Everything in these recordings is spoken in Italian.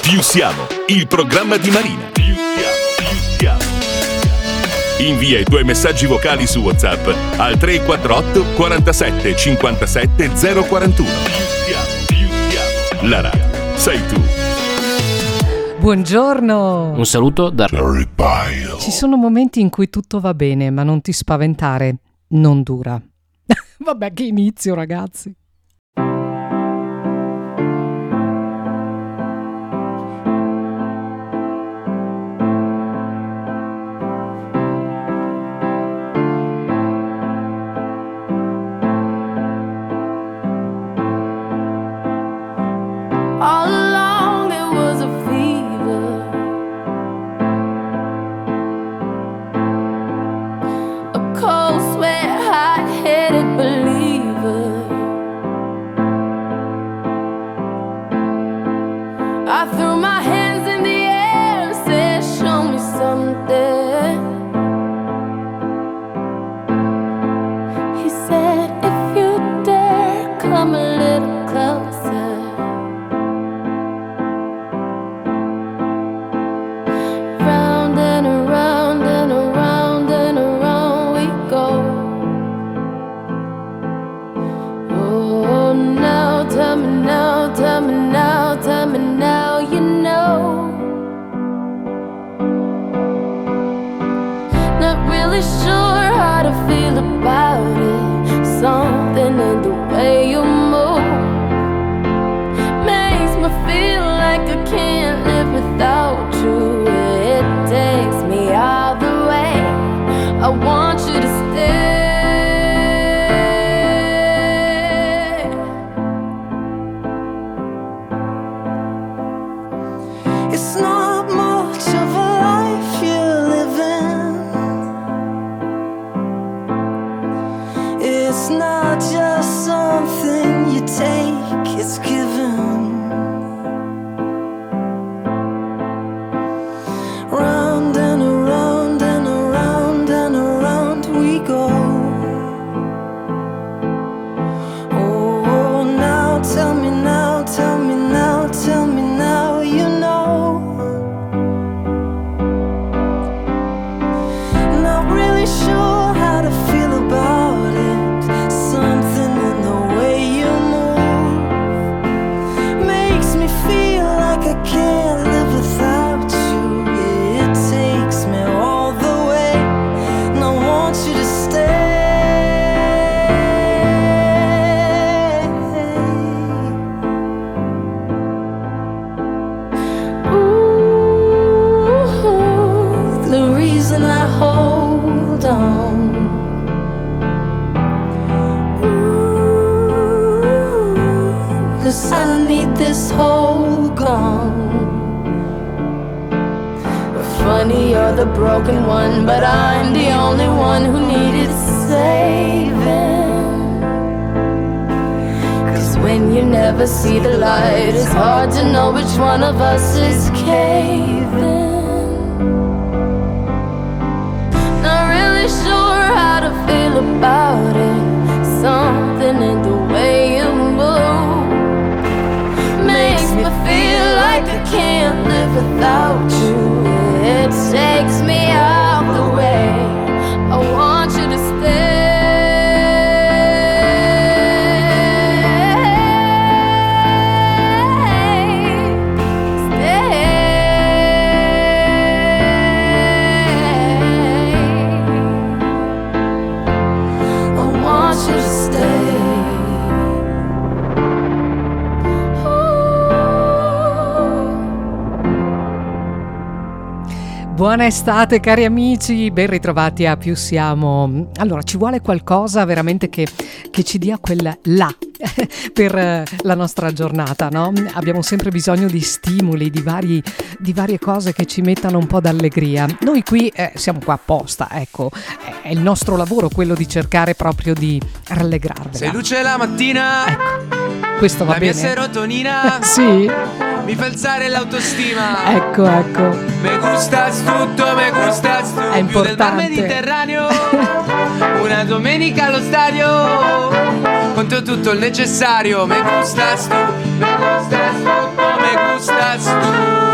Più siamo, il programma di Marina. Più siamo. Invia i tuoi messaggi vocali su WhatsApp al 348 47 57 041. Più siamo. La radio sei tu. Buongiorno. Un saluto da Larry Pyle. Ci sono momenti in cui tutto va bene, ma non ti spaventare, non dura. Vabbè, che inizio, ragazzi. All along it was a fever, a cold sweat, hot-headed believer. I threw my hands in the air and said, show me something. He said, if you dare, come a little closer. Round and around and around and around we go. Oh, now tell me now, tell me now, tell me now, you know. Not really sure how to feel about it. Something in the way you move makes me feel like I can't live without you. It takes me all the way. I want you to stay. It's not much of a life you're living. It's not just something you take, it's given. Round and around and around and around we go. Oh, now tell me now, tell me now, tell me now, you know. Not really sure how to feel about it. Something in the way you move makes me feel like I can't live without you. It takes me all the way, and I want you to stay. Ooh, the reason I hold on. Ooh, 'cause I need this hole gone. Funny, you're the broken one, but I'm the only one who needed saving. 'Cause when you never see the light, it's hard to know which one of us is caving. Not really sure how to feel about it. Something in the way you move makes me feel like I can't live without you. It takes me out the way. I want you to stay. I want you to stay. Buona estate cari amici, ben ritrovati a Più siamo. Allora, ci vuole qualcosa veramente che ci dia quel là per la nostra giornata, no? Abbiamo sempre bisogno di stimoli, di varie cose che ci mettano un po' d'allegria. Noi qui siamo qua apposta, ecco, è il nostro lavoro quello di cercare proprio di rallegrarvela. Sei luce la mattina, Ecco, questo va la bene? mia serotonina Sì, mi fa alzare l'autostima. ecco. Me gustas tutto, me gustas tu. È Più del mar importante. Mediterraneo. Una domenica allo stadio, conto tutto il necessario. Me gustas tu, me gustas tutto, me gustas tu.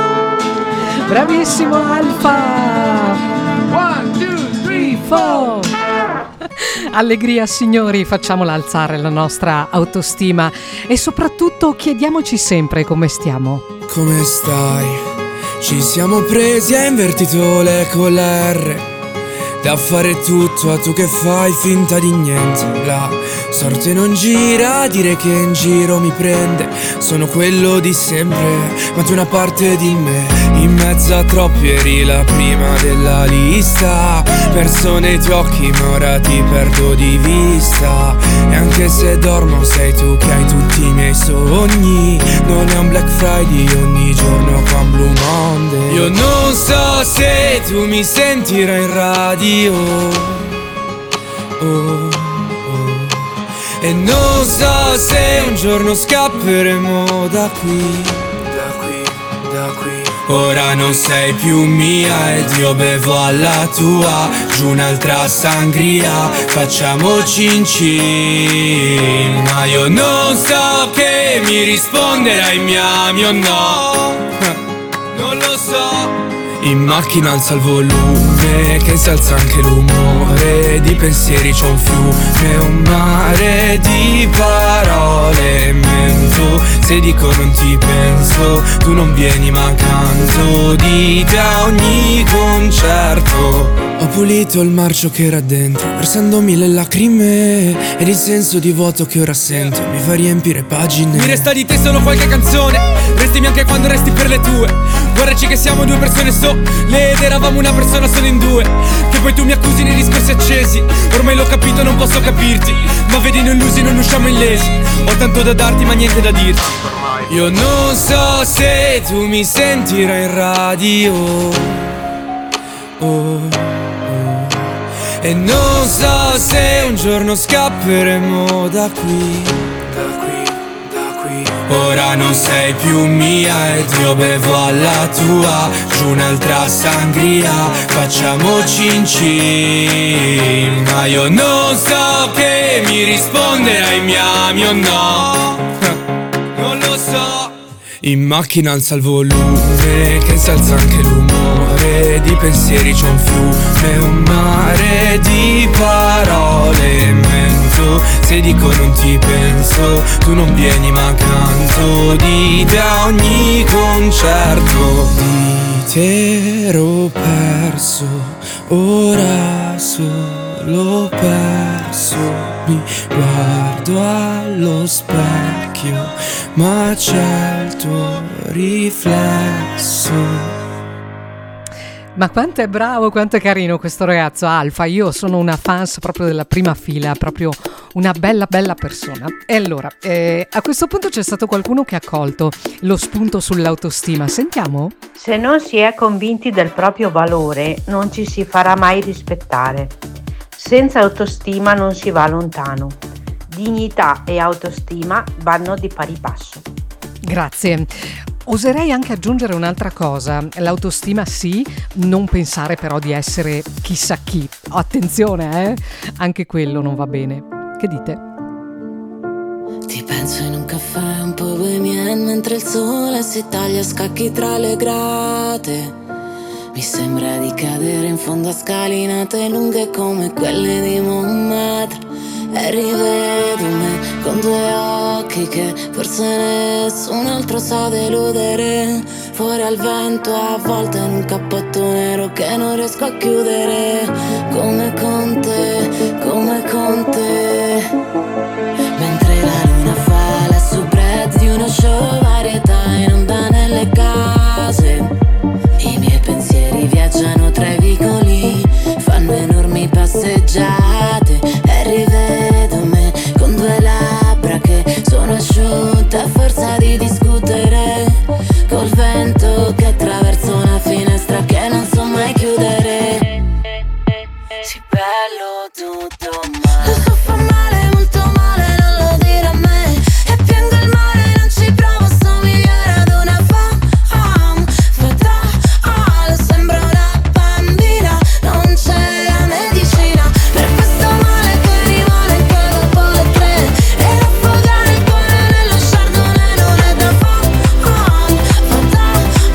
Bravissimo Alfa! 1, 2, 3, 4. Allegria signori, facciamola alzare la nostra autostima e soprattutto chiediamoci sempre come stiamo. Come stai? Ci siamo presi, hai invertito le con la R. Da fare tutto, a tu che fai finta di niente. La sorte non gira, dire che in giro mi prende. Sono quello di sempre, ma tu una parte di me. In mezzo a troppi eri la prima della lista. Perso nei tuoi occhi ma ora ti perdo di vista. E anche se dormo sei tu che hai tutti i miei sogni. Non è un Black Friday ogni giorno qua un Blue Monday. Io non so se tu mi sentirai in radio. E non so se un giorno scapperemo da qui. Ora non sei più mia ed io bevo alla tua. Giù un'altra sangria, facciamo cin cin. Ma io non so che mi risponderai, mi ami o no. Non lo so. In macchina alza il volume, che si alza anche l'umore. Di pensieri c'è un fiume, un mare di parole. Mento, se dico non ti penso, tu non vieni ma canto di te a ogni concerto. Ho pulito il marcio che era dentro, versando 1000 lacrime. Ed il senso di vuoto che ora sento mi fa riempire pagine. Mi resta di te solo qualche canzone, restimi anche quando resti per le tue. Guardaci che siamo due persone sole ed eravamo una persona solo in due. Che poi tu mi accusi nei discorsi accesi. Ormai l'ho capito, non posso capirti, ma vedi noi illusi non usciamo illesi. Ho tanto da darti ma niente da dirti. Io non so se tu mi sentirai in radio. E non so se un giorno scapperemo da qui. Ora non sei più mia ed io bevo alla tua. Giù un'altra sangria, facciamo cin cin. Ma io non so che mi risponderai, mi ami o no. Non lo so. In macchina alza il volume, che si alza anche l'umore. Di pensieri c'è un fiume, un mare di parole. Mento, se dico non ti penso, tu non vieni ma canto di te a ogni concerto. Di te ero perso, ora solo perso. Mi guardo allo specchio, ma c'è il tuo riflesso. Ma quanto è bravo, quanto è carino questo ragazzo Alfa. Io sono una fans proprio della prima fila, proprio una bella persona. E allora, a questo punto c'è stato qualcuno che ha colto lo spunto sull'autostima. Sentiamo? Se non si è convinti del proprio valore, non ci si farà mai rispettare. Senza autostima non si va lontano. Dignità e autostima vanno di pari passo. Grazie. Oserei anche aggiungere un'altra cosa. L'autostima sì, non pensare però di essere chissà chi. Attenzione, anche quello non va bene. Che dite? Ti penso in un caffè un po' bohemian mentre il sole si taglia a scacchi tra le grate. Mi sembra di cadere in fondo a scalinate lunghe come quelle di Montmartre. E rivedo me con due occhi che forse nessun altro sa deludere. Fuori al vento avvolta in un cappotto nero che non riesco a chiudere. Come con te, come con te. Mentre la luna fa la soubrette di uno show varietà in onda nelle case. I miei pensieri viaggiano tra i vicoli, fanno enormi passeggiate. E rivedo me con due labbra che sono asciutte a forza di discutere col vento che attraversa una finestra che non so mai chiudere. Sì, bello tutto ma lo so fa male, molto male, non lo dire a me. E piango il mare, non ci provo, somigliare ad una fatale. Sembra una bambina, non c'è la medicina per questo male che rimane anche dopo le 3. E affogare il cuore nello chardonnay non è da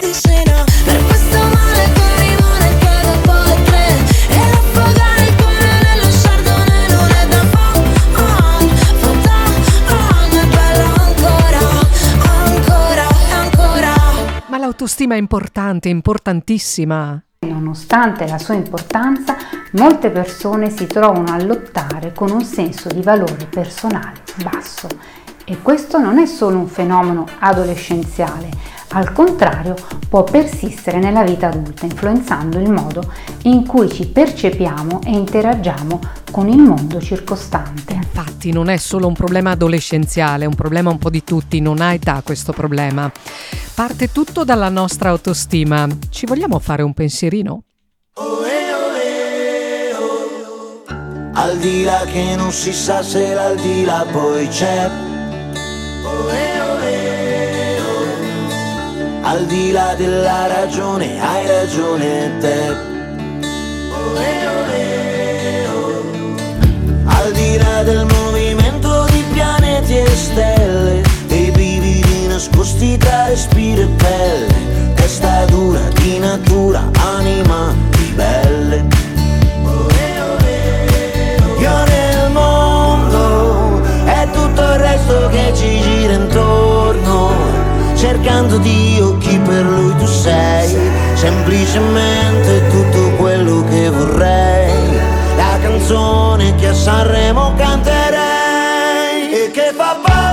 benzina per questo male che rimane che dopo le 3 e affogare il cuore nello Chardonnay non è da è bella ancora, ancora e ancora. Ma l'autostima è importante, importantissima. Nonostante la sua importanza, molte persone si trovano a lottare con un senso di valore personale basso. E questo non è solo un fenomeno adolescenziale, al contrario può persistere nella vita adulta, influenzando il modo in cui ci percepiamo e interagiamo con il mondo circostante. Infatti non è solo un problema adolescenziale, è un problema un po' di tutti, non ha età questo problema. Parte tutto dalla nostra autostima. Ci vogliamo fare un pensierino? Al di là che non si sa se l'aldilà poi c'è. Al di là della ragione hai ragione te. Al di là del movimento di pianeti e stelle, dei brividi nascosti tra respiro e pelle, testa dura di natura, anima ribelle. Io nel mondo è tutto il resto che ci gira intorno, cercando Dio chi per lui tu sei, semplicemente tutto quello che vorrei, la canzone che a Sanremo canterei e che fa